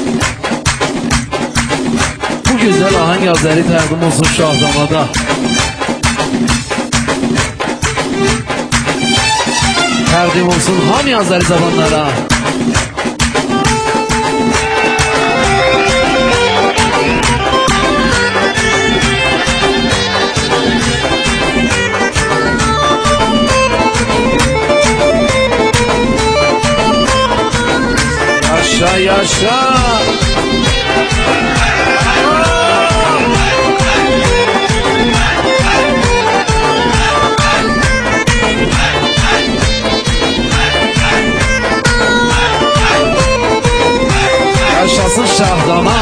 Bu güzel ahang Azeri təqdim olsun Şahdamada. Təqdim olsun hamı Azeri zamanlara. Yaşa yaşa. Yaşasın Şahdamad.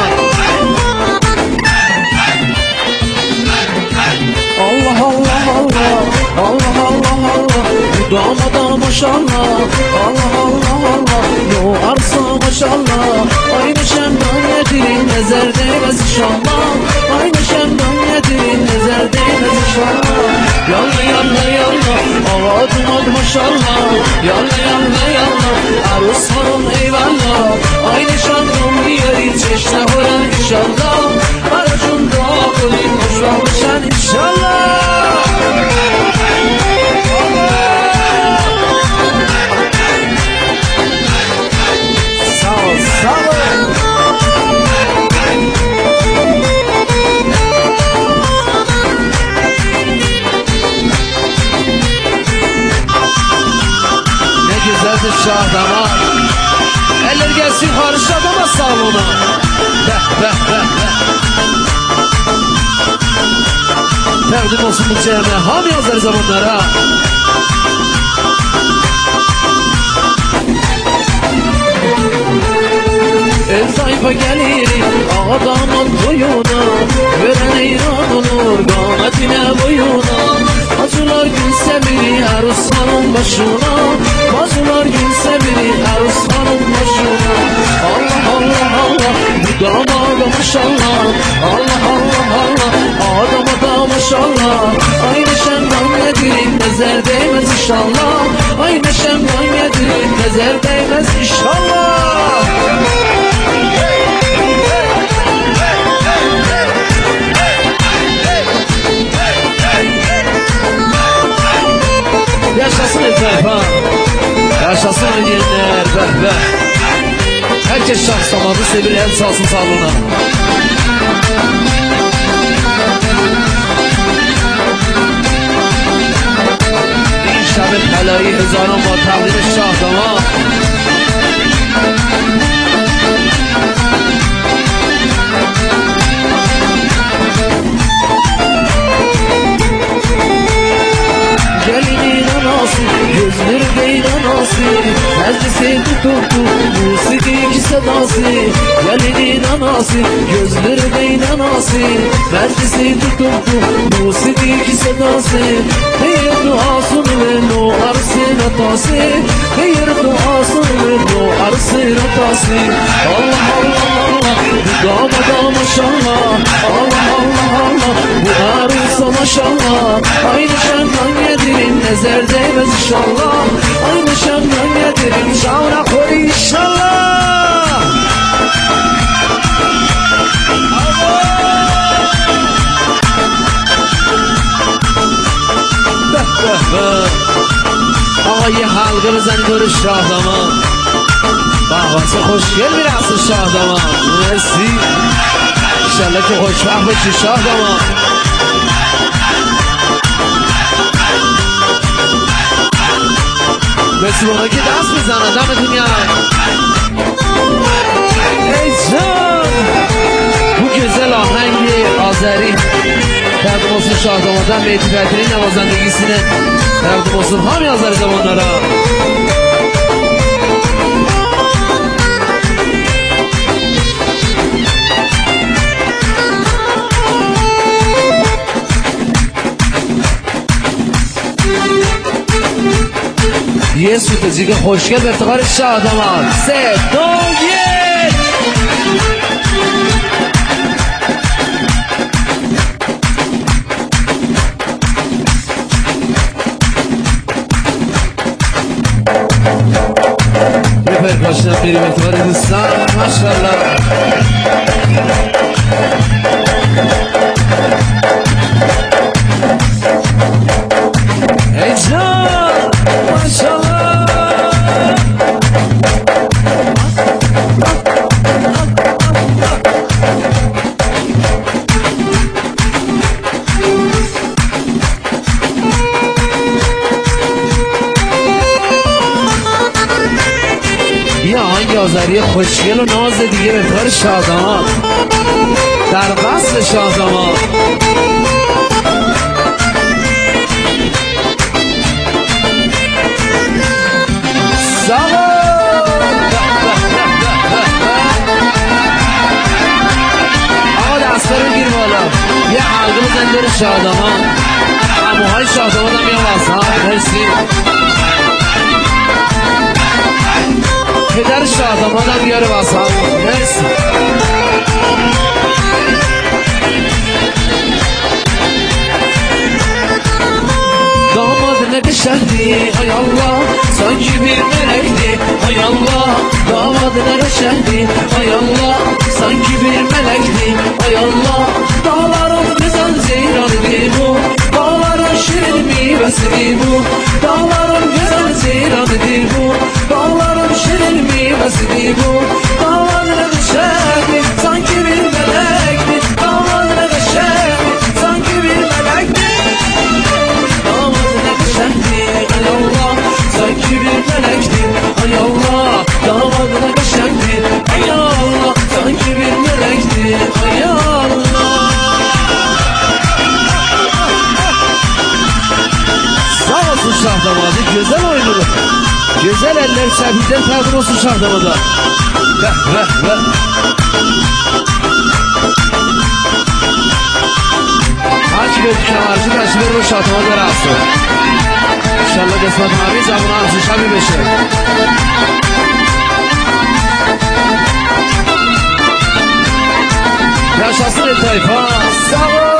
Allah Allah Allah, Allah Allah Allah, bu damada maşallah. Allah Allah Allah, yo arsa maşallah. Aynı şemdan yedirin nezer değmez inşallah. Aynı şemdan yedirin nezer değmez inşallah. Yalla yalla yalla, avadımadı maşallah. Yalla yalla yalla, arus hanım eyvallah. Aynı şemdan yerin çeşne horan inşallah. Aracında kulin hoşlanmışan inşallah. Şahdamad. Eller gelsin yukarı Şahdamad salona. Beh beh beh beh. Təqdim olsun bu cəmə hamı Azeri zamanlara. El tayfa gelir adamın boyuna, gören eyran olur qametine boyuna. Acılar gülse biri Aruslanın başına, acılar gülse biri Aruslanın başına. Allah Allah Allah, bu damada maşallah. Allah Allah Allah, adama da maşallah. Aynı şemdan yedirin nezer değmez inşallah. Aynı şemdan yedirin nezer değmez inşallah. Yaşasın etrafa, yaşasın oynayanlar, beh beh. Herkes Şahdamadı sevir, el salsın salona. Bir şabit halayı hızarın var, təqdim Şahdamad. Gelinin anası, gözleri değil anası. Meclisi tuturdu, musiki iki sedası. Gelinin anası, gözleri değil anası. Meclisi tuturdu, musiki iki sedası. Hayır duasını ver o arısın atası. Hayır duasını ver o arısın atası. Allah Allah Allah, bu damada maşallah. Allah Allah Allah, bu arısa maşallah. Aynı şemdan yedirin nezer değmez inşallah. Aynı şemdan yedirin şavra koy inşallah. Beh beh beh. Ağayı halkımızdan görüş Şahdamad. Bahvası hoş gel bir asıl Şahdamad. Mersi. İnşallah ki hoşbah bıçı Şahdamad. Mersi bana ki dans bizden adam dünya. Ey can, bu güzel ahengi Azeri təqdim olsun Şahdamad'dan Mehdi Fəthi'nin navazandigisine təqdim olsun hamı Azeri zamanlara. یه سوت جیگه خوشگل به افتخار شادمان 3 2 1 Bir perkuşun بریم اعتبار دوستان ماشاءالله. ای جان ماشاءالله. یه آهنگ آذری خوشگل و ناز دیگه به کار شادمان در وصل شادمان. آقا دسته رو بگیر بالا، یه حلقه بزن دور شادمان. اموهای شادمان هم میام واسه مرسی. پدر شادمان هم بیاره واسه مرسی. داماد نقشهدی ای الله sanki bir melekti ay Allah. Damadı naqşehdi ay Allah sanki bir melekti ay Allah. Dağların güzel zeyranıdır bu, dağların şirin meyvesidir bu. Dağların güzel zeyranıdır bu, dağların şirin meyvesidir bu. Damadı naqşehdi sanki bir melekti, damadı naqşehdi sanki bir melekti. Damadı naqşehdi ay Allah sanki bir melekti ay Allah. Damadı naqşehdi ay Allah sanki bir melekti ay Allah. Sağ olsun şah damadı, güzel oynadı. Güzel eller çəbirdən təqdim olsun şah damada. Hac bir kemarcı təşbir bu şah damada rastı. İnşallah qısmat abi zabına arzu şabi beşe. Yaşasın el tayfa. Sağ ol.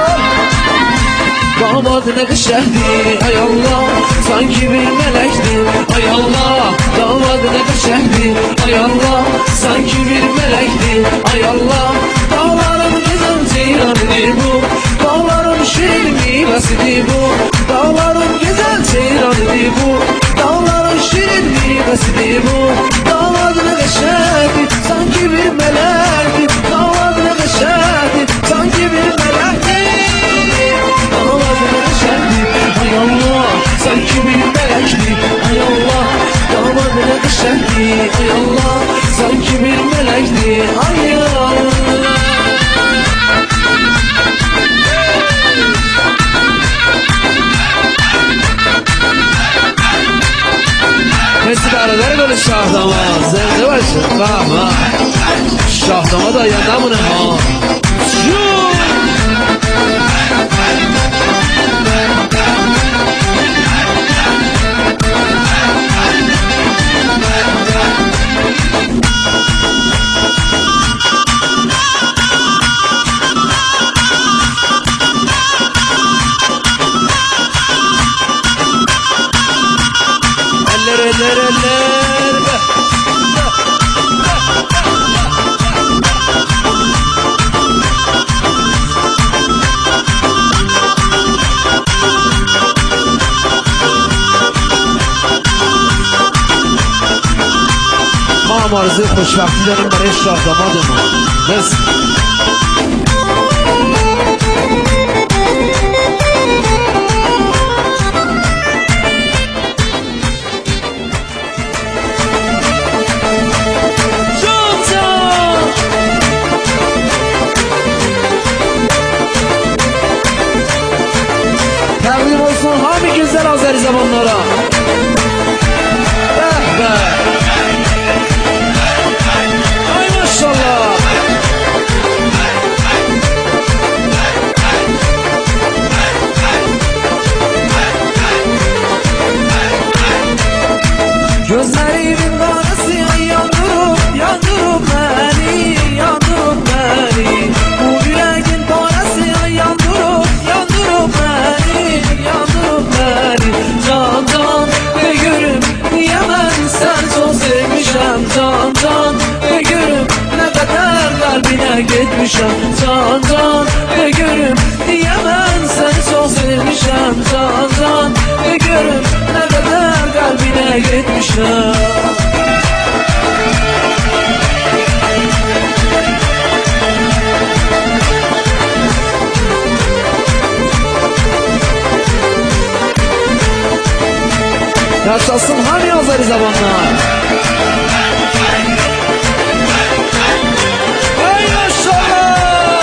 Damadı naqşehdi ay Allah sanki bir melekti ay Allah. Damadı naqşehdi ay Allah sanki bir melekti ay Allah. Dağların güzel ceyranıdır bu, dağların şirin meyvesidir bu. Dağların güzel ceyranıdır bu, dağların şirin meyvesidir bu. Damadı naqşehdi sanki bir melekti, damadı naqşehdi sanki bir melekti. Damadı naqşehdi ay Allah sanki bir melekti ay Allah. Damadı naqşehdi ay Allah sanki bir melekti ay Allah. Hepsi برادر گل شاهداماد زنده باشه. بابا شاهداماد آینده‌مونه ها. ما آرزوی خوشبختی داریم برای شاه دامادمون. مرسی. تقدیم olsun همین güzel Azeri zamanlara. Ay maşallah. kalbine gitmişim. Can can de görüm diye ben seni çok sevmişim. Can can de görüm ne kadar kalbine gitmişim. Yaşasın hani Azeri zamanlar. Ey maşallah.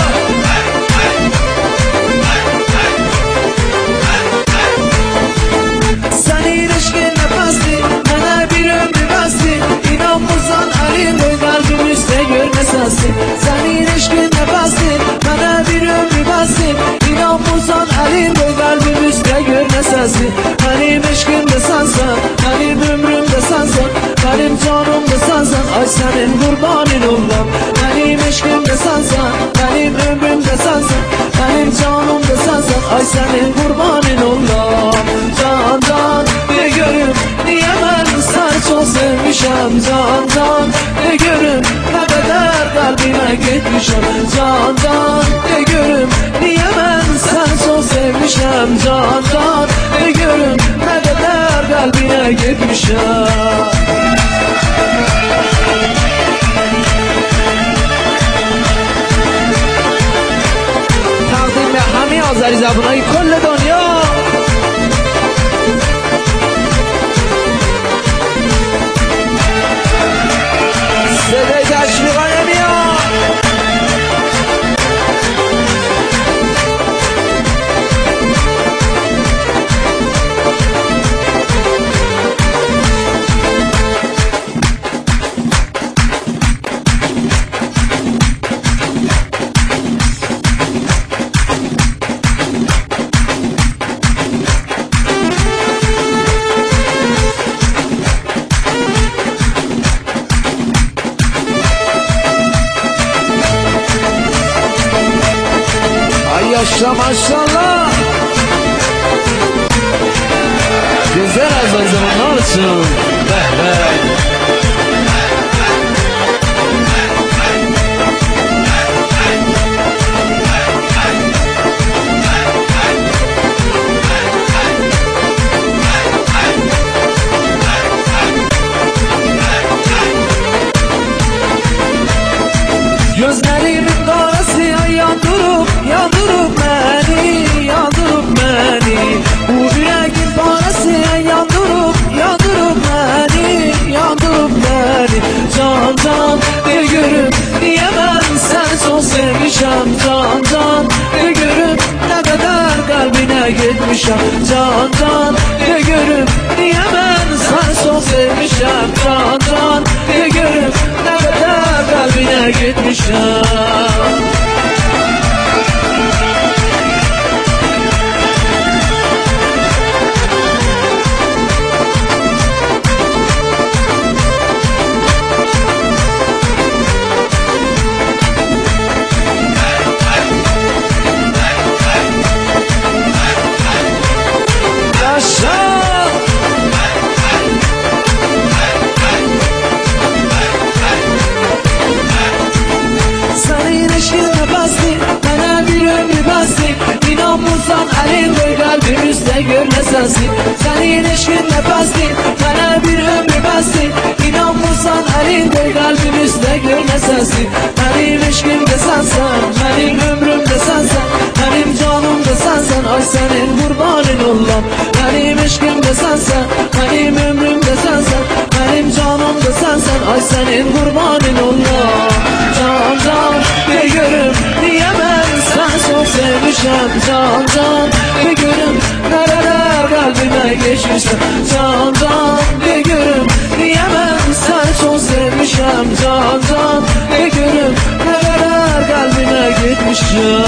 Senin ilişkin nefesli, bana bir ömrü besli. İnanmırsan elim boy kalbimizde görmesesin. Senin ilişkin nefesli, bana bir ömrü besli. İnanmırsan elim boy kalbimizde görmesesin. Benim eşkim de sensen, benim ömrüm de sensen, benim canım da sensen. Ay senin kurbanın olam. Benim eşkim de sensen, benim ömrüm de sensen, benim canım da sensen. Ay senin kurbanın olam. Can can de görüm niye ben seni çok sevmişim. Can can de görüm ne kadar kalbime gitmişim. Can can de görüm niye ben seni çok sevmişim. Can can de görüm ne kadar kalbine gitmişim. تقدیم به همه آذری زبانهای کل دنیا. صدای تشویقا نمیاد. Yaşa maşallah. Güzel azay zamanlar için. Gözlerimin karası yandırıp yandırıp beni, yandırıp beni. Bu yüreğin parası yandırıp yandırıp beni, yandırıp beni. Can can de görüm niye ben seni çok sevmişim. Can can de görüm ne kadar kalbine gitmişim. Can can de görüm niye ben seni çok sevmişim. Can can de görüm ne kadar kalbine gitmişim. İnanmırsan elin boy kalbimizde görmesensin. Senin eşkin nefesli, bana bir ömrü besli. İnanmırsan elin boy kalbimizde görmesensin. Benim eşkim de sensen, benim ömrüm de sensen, benim canım da sensen. Ay senin kurbanın olam. Benim eşkim de sensen, benim ömrüm de sensen, benim canım da sensen. Ay senin kurbanın olam. Can can de görüm niye ben seni çok sevmişim. Can can de görüm nereler kalbime geçmişim. Can can de görüm niye ben seni çok sevmişim. Can can de görüm nereler kalbime gitmişim.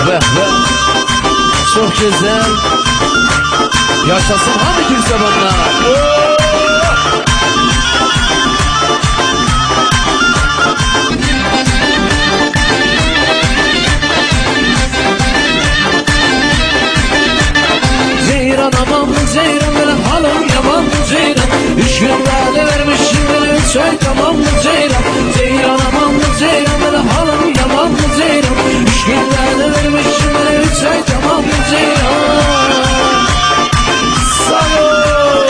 be. Çok güzel. Yaşasın hadi kimse bana. Ceyran aman ceyran böyle halım yaman ceyran. 3 gün vade vermişim böyle 3 ay tamam mı ceyran. Ceyran aman ceyran böyle halım yaman ceyran. 3 gün vade vermişim böyle 3 ay tamam mı ceyran. Sağ ol.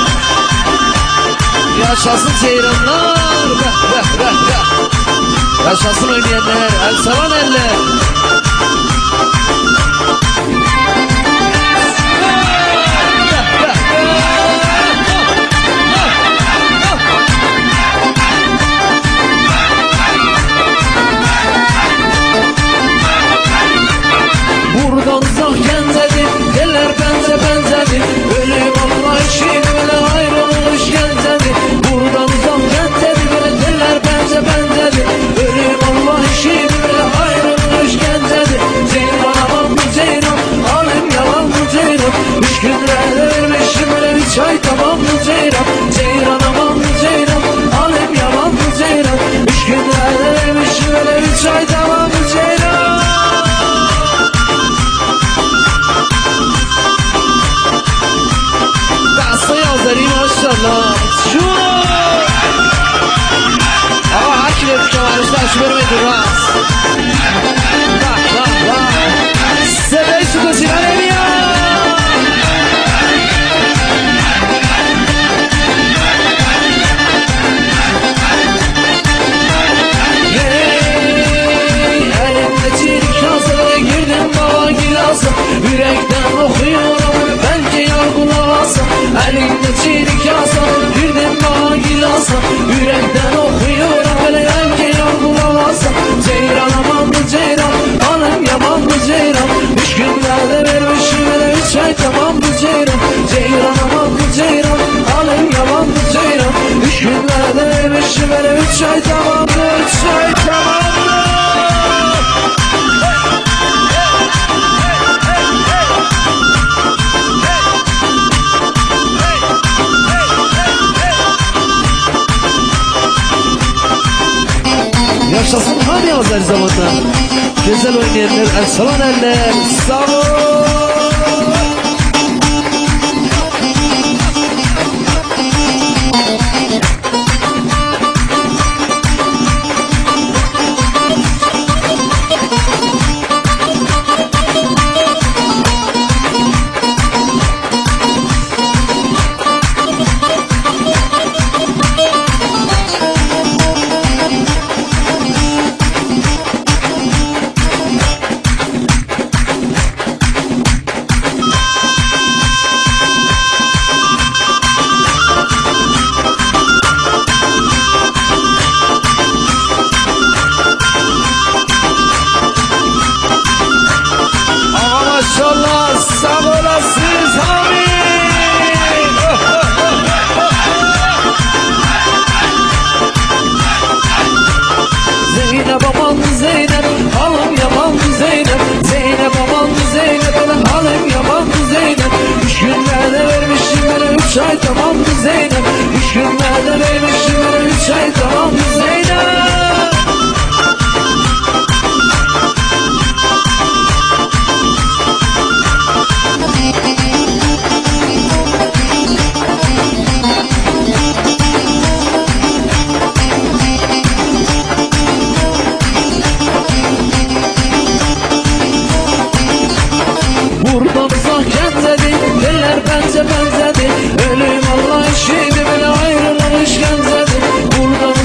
Yaşasın ceyranlar be. Yaşasın oynayanlar, el salan eller. Buradan uzak gencedir, eller benzedir. Ölüm Allah işini böyle ayrılmış gencedir. Buradan uzak gencedir, böyle eller benzedir. Ölüm Allah işini böyle ayrılmış gencedir. Ceyran aman mı ceyran, alem yalan mı ceyran. 3 günlerde vermişim böyle 3 ay tamam mı ceyran. Ceyran aman mı ceyran, alem yalan mı ceyran. 3 günlerde vermişim böyle 3 ay tamam mı ceyran. Yazarım maşallah. Şu ama hakile bir kemaliste aşı vermedi rast. Bak. Sebey su kızına ne ya? Elimde çelik kasa girdim baba gilasa. Yürekten okuyorum belki yargılamasa. Elimde çelik kasa girdim bana gilasa. Yürekten okuyorum böyle belki yargılamasa. Ceyran aman mı ceyran, alem yaman mı ceyran. 3 günlerde vermişim böyle 3 ay tamam mı ceyran. Ceyran aman mı ceyran, alem yaman mı ceyran. 3 günlerde vermişim böyle 3 ay tamam mı, 3 ay tamam mı. Yaşasın hadi yazar zamanda. Güzel oynayanlar, el salan eller. Sağ ol. Maşallah sağ olasınız amin. Zeynep aman Zeynep, halım yaman Zeynep. Zeynep aman Zeynep, halım yaman Zeynep. 3 günlerde vermişim böyle 3 ay tamam mı Zeynep. 3 günlerde vermişim böyle 3 ay tamam mı Zeynep. Buradan uzak genzedir, eller benzedir. Ölüm Allah işini böyle ayrılmış genzedir. Buradan